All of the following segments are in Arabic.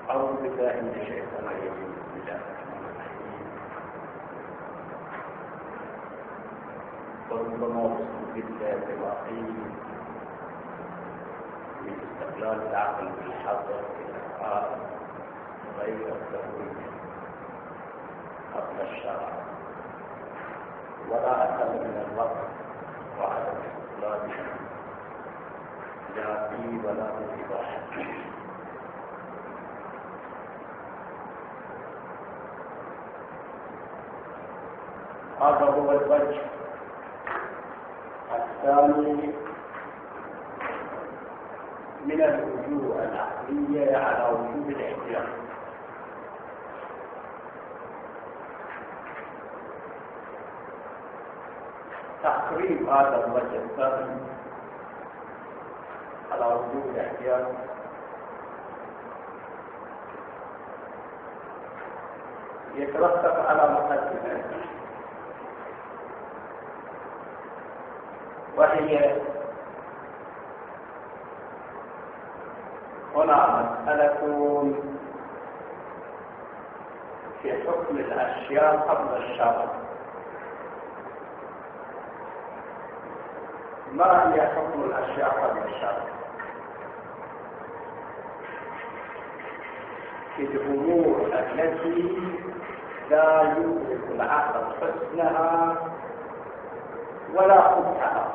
أعوذ بالله من الشيطان الرجيم. بسم الله الرحمن الرحيم. وربما وصف بالله العظيم من استقلال العقل بالحظر في الأفعال غير التهويل قبل الشرع، ولا أقل من الوقت وعدم استقلاله لا في ولا في الإباحة. هذا هو الوجه الثاني من الوجوه العقلية على وجوب الاحتياط. تقريب هذا الوجه الثاني على وجوب الاحتياط يترتب على مقدمة، وهي هنا مسألة في حكم الأشياء قبل الشرع. ما هي حكم الأشياء قبل الشرع؟ في الأمور التي لا يدرك العقل حسنها ولا قبحها،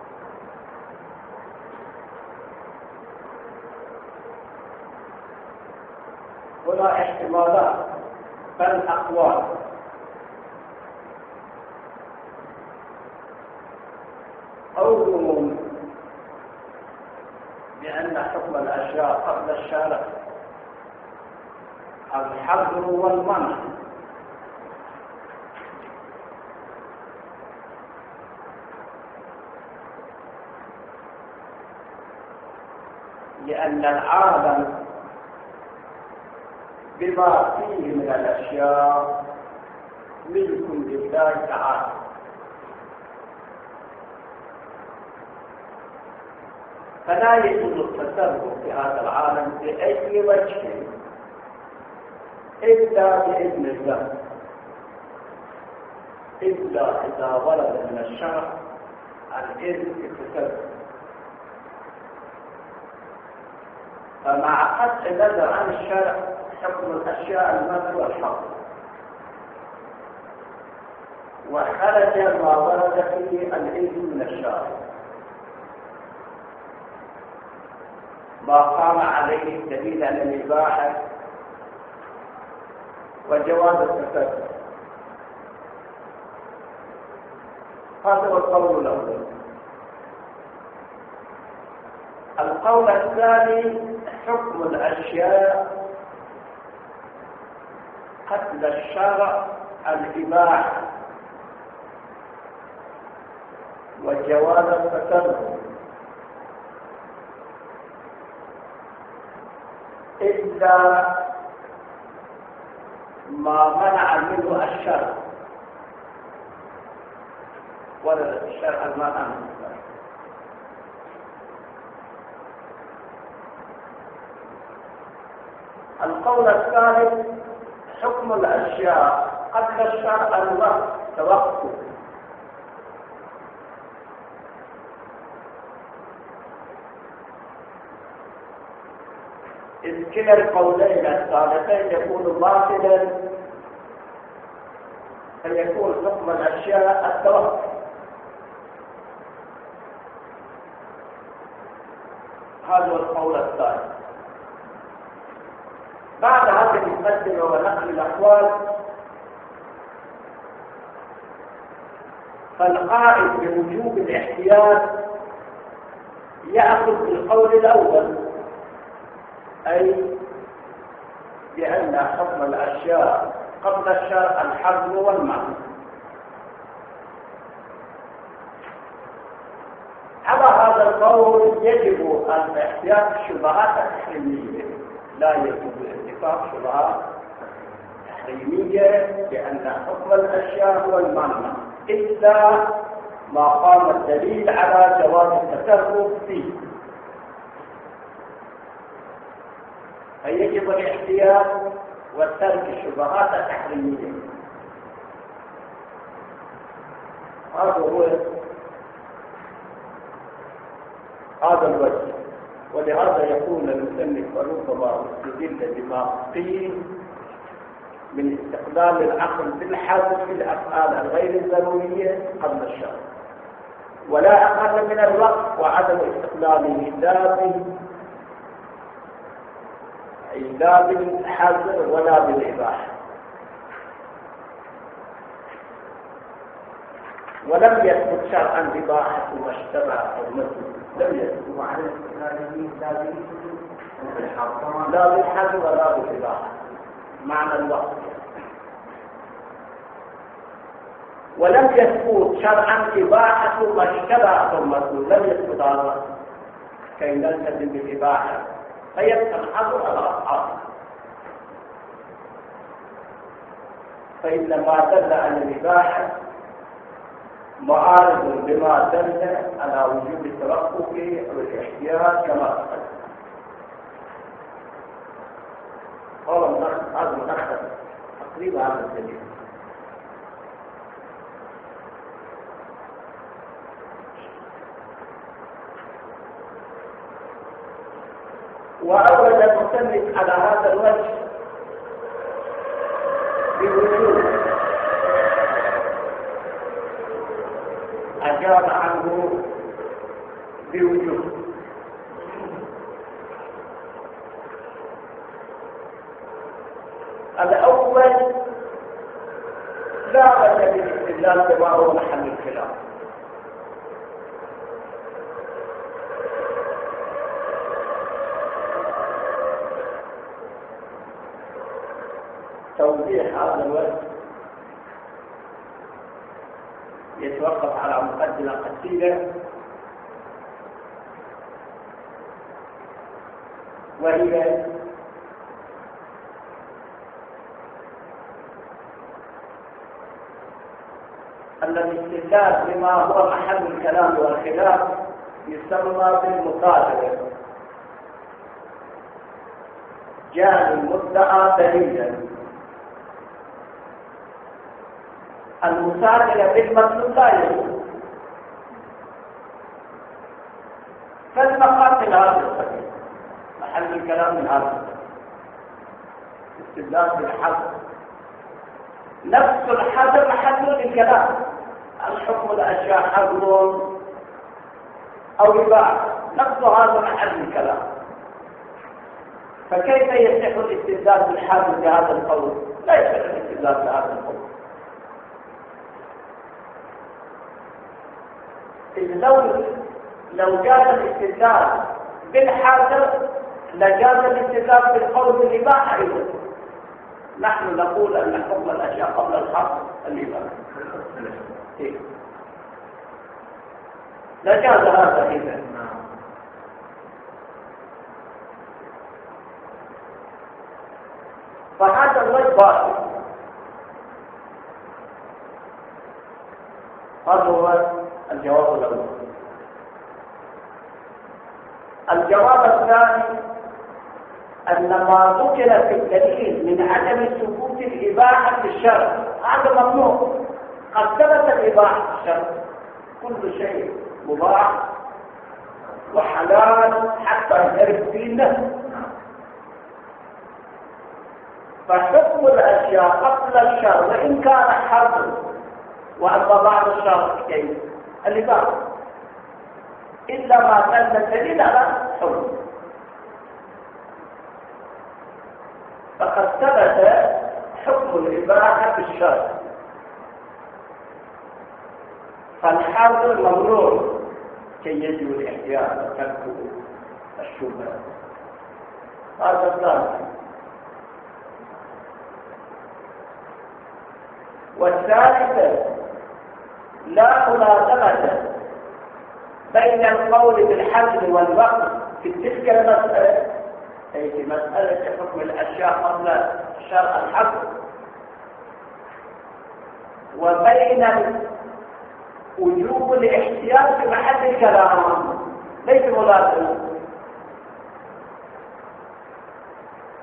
ولا احتمالات بل أقوال. قولهم بأن حكم الأشياء قبل الشارع الحظر والمنع، لأن العالم بما فيه من الأشياء ملك لله تعالى، فلا يجوز التصرف في هذا العالم بأي وجه إلا بإذن الله، إلا إذا ورد من الشرع الإذن في التصرف. فمع قطع النظر عن الشرع حكم الأشياء المنع والحظر، وخرج ما ورد فيه الإذن من الشرع، ما قام عليه الدليل على الإباحة وجواز التصرف. هذا هو القول الأول. القول الثاني حكم الأشياء قبل الشرع الإباحة وجواز التصرف، إلا ما منع منه الشرع، ورد الشرع المنع منه. القول الثالث حكم الأشياء قبل الشرع الوقت توقف، إذ كلا القولين الثالثين يكون باطلا، فيكون حكم الأشياء التوقف. هذا هو القول الثالث. بعد هذه المقدمة ونقل الأقوال، فالقائل بوجوب الاحتياط يأخذ بالقول الأول، أي بأن حكم الأشياء قبل الشرع الحظر والمنع. على هذا القول يجب الاحتياط الشبهات التحريمية، لا يجوز اتفاق شبهات تحريمية بأن حكم الأشياء هو المنع، إلا ما قام الدليل على جواز التصرف فيه. فيجب الاحتياط وترك الشبهات التحريمية. هذا الوجه. ولهذا يقول المصنف وربما استدل بما قيل من استقلال العقل بالحذف في الافعال الغير الضروريه قبل الشرع، ولا اقل من الوقت وعدم استقلاله لا بالحذر ولا بالاباحه. ولم يثبت شرعا اباحه ما اشتبه او مثل، لم يثبت وعلى استقلاله لا بالحذر ولا بالاباحه معنى الوقت. ولم يثبت شرعا اباحه ما اشتبه او مثل، لم يثبت هذا كي نلتزم بالاباحه، فيبقى الحظر على اصحابه. فإن ما دل على الإباحة معارض بما دل على وجوب الترقب والاحتياط كما تقدم. قال هذا متأخر تقريبا هذا الدليل. وأورد المصنف على هذا الوجه بوجوب أجاب عنه بوجوب. الأول لا بد بالاستدلال بما هو محل الخلاف. توضيح هذا الوجه يتوقف على مقدمة قصيرة، وهي أن الاستدلال بما هو محل الكلام والخلاف يسمى بالمصادرة. جاء المدعى دليلا، المساعدة بالمطلوب لا يجوز، فالمقاصد هذا السبيل محل الكلام من هذا السبيل. استدلال بالحظر، نفس الحظر محل للكلام، الحكم الأشياء حظر أو إباحة، نفس هذا محل الكلام. فكيف يصح الاستدلال بالحظر بهذا القول؟ لا يصح الاستدلال بهذا القول. لو جاز الاستدلال بالحاضر لجاز الاستدلال بالقول بالإباحة أيضا. نحن نقول أن حكم الأشياء قبل الحظر الإباحة. لجاز هذا إذا. فهذا الوجه باطل. هذا هو الجواب الأول. الجواب الثاني أن ما ذكر في الدليل من عدم ثبوت الإباحة في الشرع هذا ممنوع. قد ثبت الإباحة في الشرع، كل شيء مباح وحلال حتى يعرف فيه النفس. فحكم الأشياء قبل الشرع وإن كان حظر، وأما بعد الشرع كيف؟ الإباحة إلا ما كان الدليل على حكم. فقد ثبت حكم الإباحة في الشرع، فالحظر ممنوع كي يجب الاحتياط وترك الشبهة. هذا الثاني. والثالثة لا ملازمة بين القول بالحظر والوقت في تلك المسألة، أي في مسألة حكم الأشياء قبل شرع الحظر، وبين وجوب الاحتياط في محل الكلام، ليس ملازمة.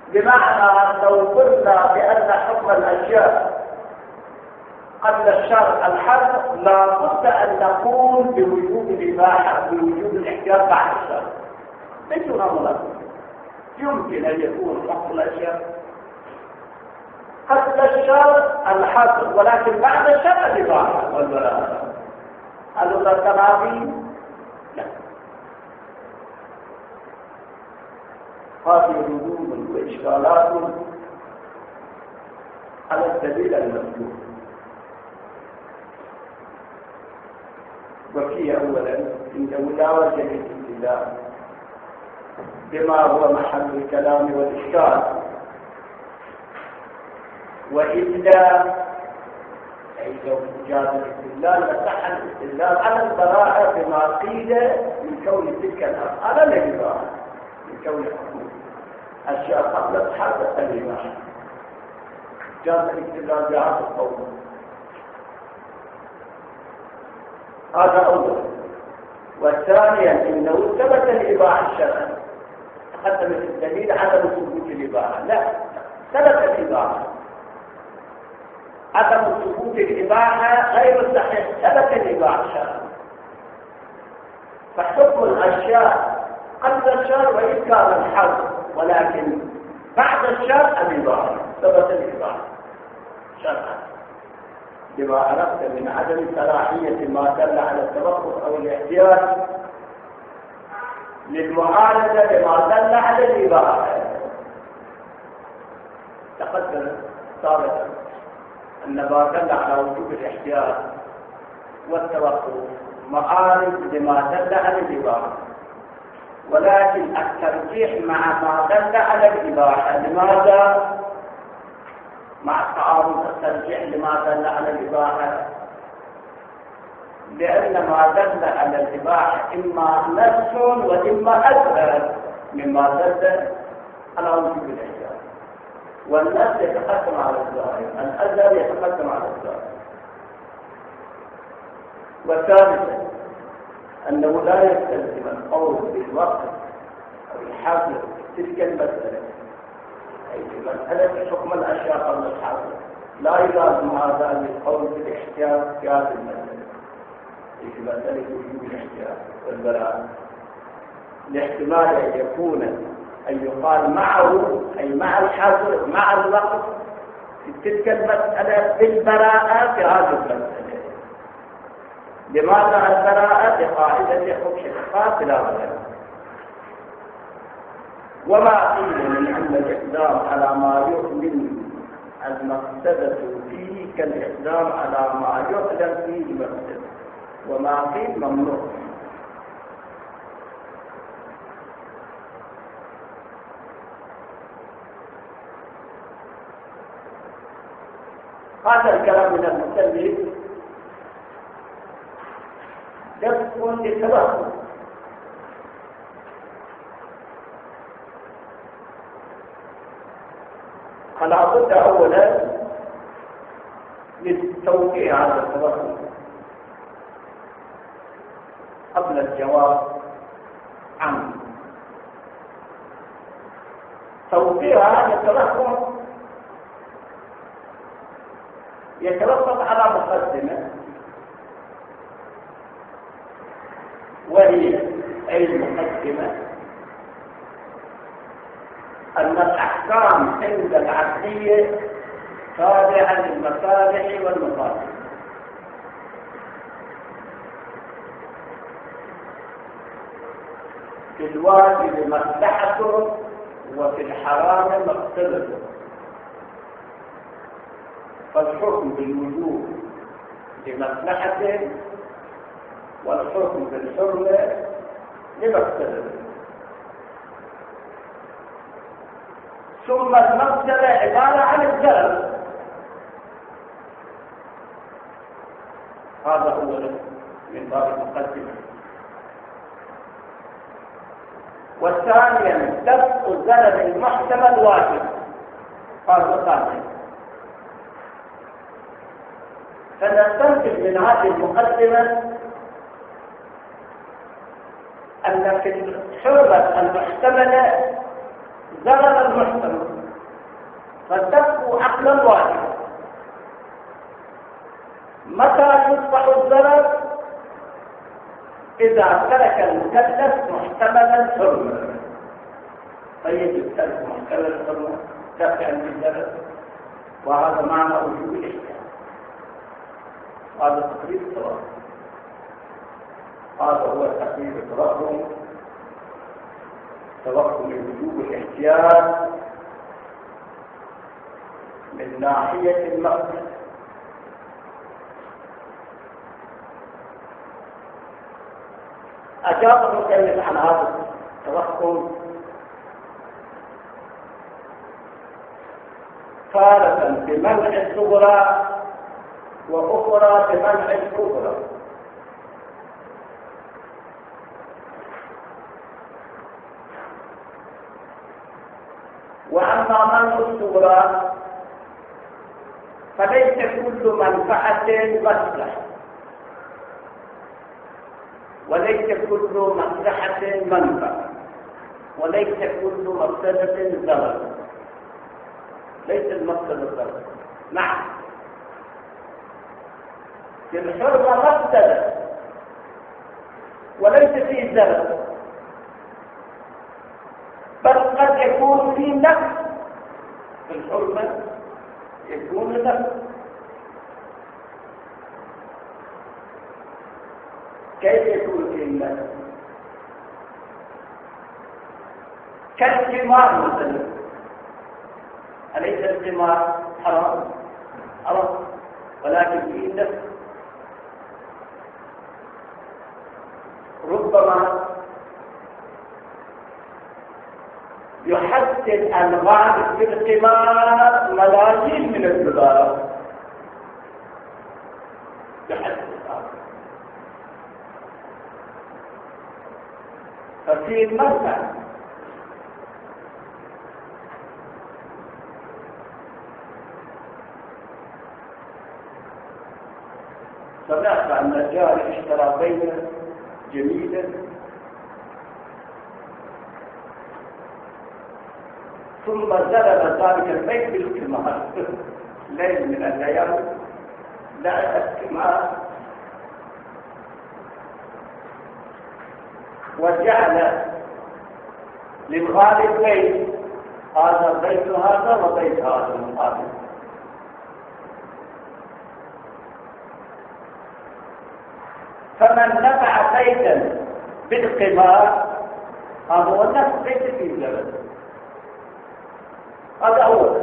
بمعنى لو قلنا بأن حكم الأشياء قبل الشرع الحرب، لا بد أن نقول بوجوب الإباحة بوجوب الاحتياط بعد الشرع. ليس نظرا يمكن أن يكون حكم الأشياء قبل الشرع الحرب، ولكن بعد الشرع الإباحة والبراءة. هل هذا تنافي؟ لا. هذه ردود وإشكالات على السبيل المسلوك. وفي أولا عند مداولة الاستدلال بما هو محل الكلام والإشكال، وإلا أي لو جاز الاستدلال لصح الاستدلال على البراءة بما قيل من كون تلك الأفعال الإباحة، من كون حكم أشياء قبل الحرب الإباحة، جاز الاستدلال بهذا القول. هذا أولا. والثانيا إنه ثبت الإباحة الشرعي، تقدم في الدليل عدم ثبوت الإباحة. لا، ثبت الإباحة، عدم ثبوت الإباحة غير صحيح، ثبت الإباحة الشرعي. فحكم الأشياء قبل الشرع وإن كان الحرب، ولكن بعد الشرع الإباحة، ثبت الإباحة شرعا، بما عرفت من عدم صلاحية ما دل على التوقف أو الاحتياج للمعارضة بما دل على الإباحة. تقدم سابقا أن ما دل على وجوب الاحتياج والتوقف معارض لما دل على الإباحة، ولكن الترجيح مع ما دل على الإباحة. لماذا؟ مع التعارض الترجيح لما دل على الإباحة، لأن ما دل على الإباحة إما نفس وإما أكثر مما دل على وجوب الاحتياج، والنفس يتقدم على الظاهر، الأثر يتقدم على الظاهر. وثالثا أنه لا يستلزم القول بالوقت أو الحظر تلك المسألة، أي في مسألة حكم الأشياء قبل الحظر لا يلازم هذا القول بالاحتياط في هذه المسألة، أي في مسألة وجوب الاحتياط والبراءة، لاحتمال أن يكون أن يقال معه أي مع الحظر مع الوقت في تلك المسألة بالبراءة في هذه المسألة. لماذا البراءة؟ لقاعدة حكم الخاص لا غير. وما قيل من أن الإقدام على ما يؤمن المقصدة فيه كالإقدام على ما يؤلم فيه المقصد، وما قيل ممنوع. هذا الكلام من المسلم دفع للتوقف، فلا بد اولا من توقيع هذا التوقف قبل الجواب عنه. توقيع هذا التوقف يتوقف على مقدمه، وهي أي المقدمة أن الأحكام عند العقلية تابعة للمصالح والمفاسد، في الواجب مصلحة وفي الحرام مقصدة، فالحكم بالوجوب لمصلحته والحكم بالحرمة لمقصده. ثم المقصده عبارة عن الزرع، هذا هو من باب المقدمة. والثانيا دفع الزرع المحتمل واجب، هذا الثاني. فنستنتج من هذه المقدمة أن في الحرمة المحتملة زرر المحتمل، فالدفع عقلا واحدا. متى يدفع الضرر؟ إذا ترك المكلف محتمل الحرمة، فيجب ترك محتمل الحرمة دفعا للضرر، وهذا معنى وجوب الاحتياط. هذا تقريب التراكم، هذا هو تقريب التراكم، توقف وجوب الاحتياط من ناحية المقصد. أجاب المكلف عن هذا التوقف تارة بمنع الصغرى وأخرى بمنع الكبرى. وأما منع الصغرى فليس كل منفعة مصلحة، وليس كل مصلحة منفعة، وليس كل مفسدة ضرر. ليس المقصد الضرر. نعم، في الحرمة مفسدة وليس فيه ضرر، بل قد يكون في نفس. في الحرمة يكون نفس. كيف يكون في النفس؟ كالقمار مثلا. أليس القمار حرام؟ حرام، ولكن فيه نفس. ربما يحسن الغالب في القمار ملايين من الدولارات، يحسن ففي المنفع. سمعت أن الرجال اشترى بيتا جميلا ثم زلل ذلك البيت بالقمار. ليل من الليالي لعب القمار وجعل للغالب بيت، هذا بيت هذا وبيت هذا المقابل. فمن نفع بيتا بالقمار هذا هو نفس بيت في الجبل. هذا أول.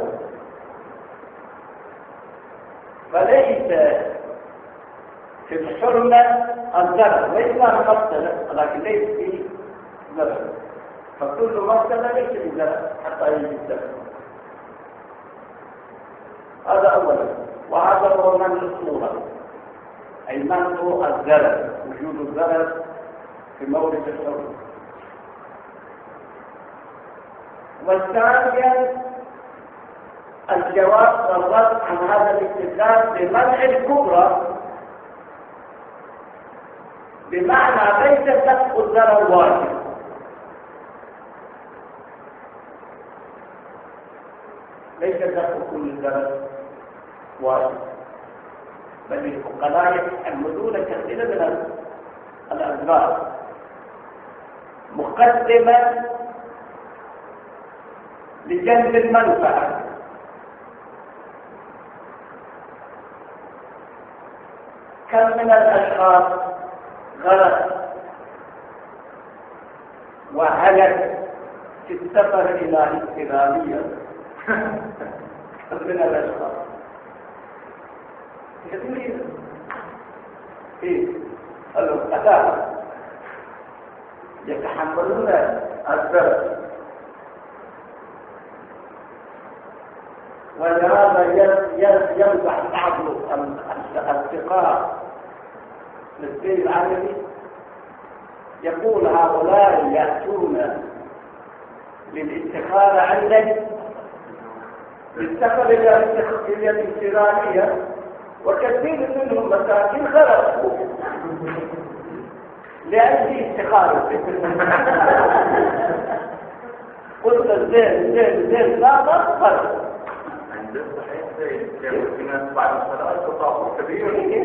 فليس في الحرمة الضرر، ليس مفسدة، لكن ليس فيه ضرر. فكل مفسدة ليس فيه ضرر حتى يجي الضرر. هذا أولا. وهذا هو منع الصورة، أي منع الضرر، وجود الضرر في مورد الحرمة. والثانيا الجواب والرد عن هذا الاستدلال بمنع الكبرى، بمعنى ليس دفع الضرر واجب، ليس دفع كل الضرر واجب، بل الفقهاء يتحملون كثيرا من الأضرار مقدمة لجلب المنفعة. كم من الأشخاص غرق وهلك في السفر إلى استراليا. كم من الأشخاص كثير في القتال يتحملون الضرر، ولهذا يمدح بعض الثقات للدين العالمي، يقول هؤلاء يأتون للاستخارة عندك بالسفر إلى الاسترالية، وكثير منهم مساكين خرجوا لأجل استخارة. قلت زين لا تخرج، ده صحيح زي في ناس بعد الصلاة تطابق كبير.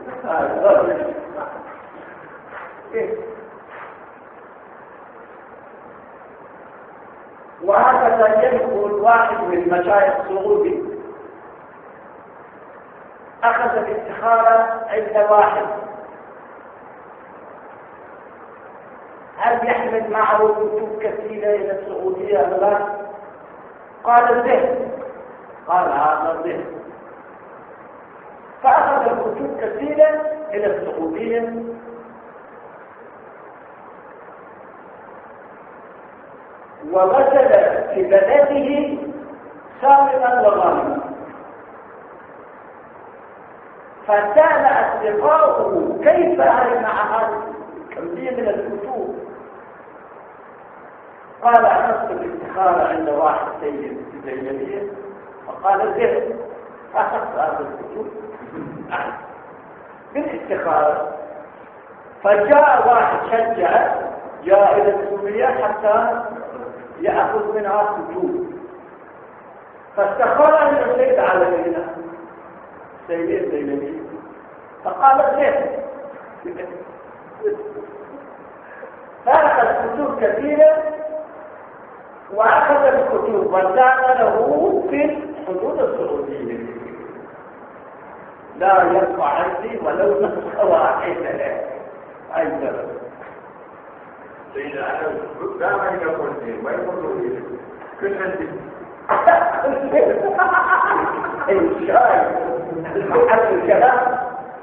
وهكذا يذكر واحد من مشايخ سعودي أخذ الاستخارة عند واحد، هل يحمل معه كتب كثيرة إلى السعودية أم لا؟ قال الذهن. قال هذا الذهن. فأخذ الكتب كثيرة إلى السعودية وغسل في بلده سالما وغانما، فسأل أصدقائه كيف هل مع هذه الكمية من الكتب؟ قال أخذت الاستخارة عند واحد سيد زينبية فقال الذهن. أخذت هذا الكتب بالاستخارة، فجاء واحد شجع جاء إلى السورية حتى يأخذ منها كتب، فاستخار أن السيد على بينه سيد زينبية فقال الذهن. فأخذ كتب كثيرة وأخذ الكتب وكان له في الحدود السعودية لا يبقى عندي ولو نسخة واحدة. أيضا سيد أنا دائما يقول لي ما يقول لي كل عندي الشاي المحل الكلام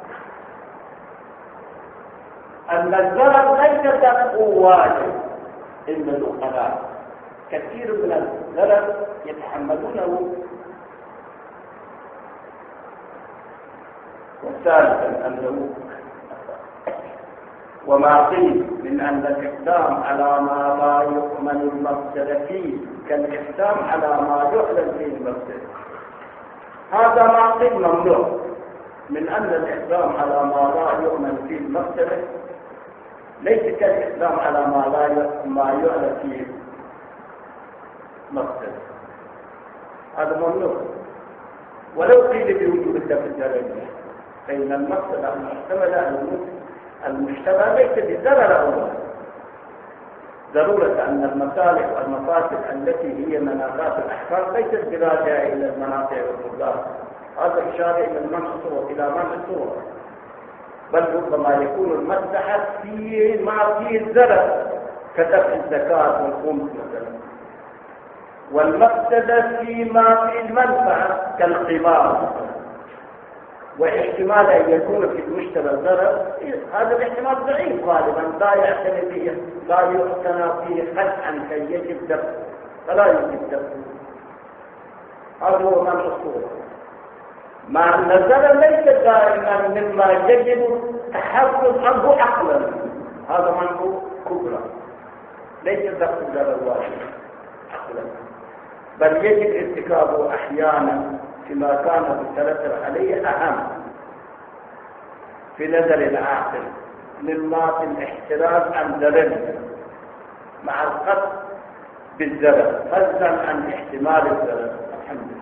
أن الزرع ليس قوات إلا الأقلاء، كثير من الزرع يتحملونه. وثالثا أنه وما قيل من أن الإقدام على ما لا يؤمن المفسد فيه كالإقدام على ما يعلم فيه المفسد، هذا ما قيل ممنوع من أن الإقدام على ما لا يؤمن فيه المفسد ليس كالإقدام على ما يعلم فيه مفسد، هذا ممنوع. ولو قيل بوجود الدم الدرجي فإن المفسد المحتملة المجتمع ليس بضرر أولا، ضرورة أن المصالح والمفاسد التي هي منافات الأحكام ليست براجعة إلى المنافع والمضار، هذا إشارة إلى المنع الصورة، بل ربما يكون المصلحة فيه ما فيه الضرر كدفع الزكاة والخمس مثلا، والمفسدة فيما فيه المنفعة كالقمار مثلا، واحتمال أن يكون في المجتمع ضرر هذا الاحتمال ضعيف غالبا لا يعتنى فيه قطعا كي يجب دفعه فلا يجب دفعه، هذا هو منع الصورة، مع أن الضرر ليس دائما مما يجب التحفظ عنه عقلا، هذا منع كبرى ليس دفع الضرر واحد عقلا، بل يجب ارتكابه أحيانا فيما كان بالترتب عليه أهم في نظر العاقل مما في الاحتراز عن ضرر مع القصد بالضرر فضلا عن احتمال الضرر. الحمد لله.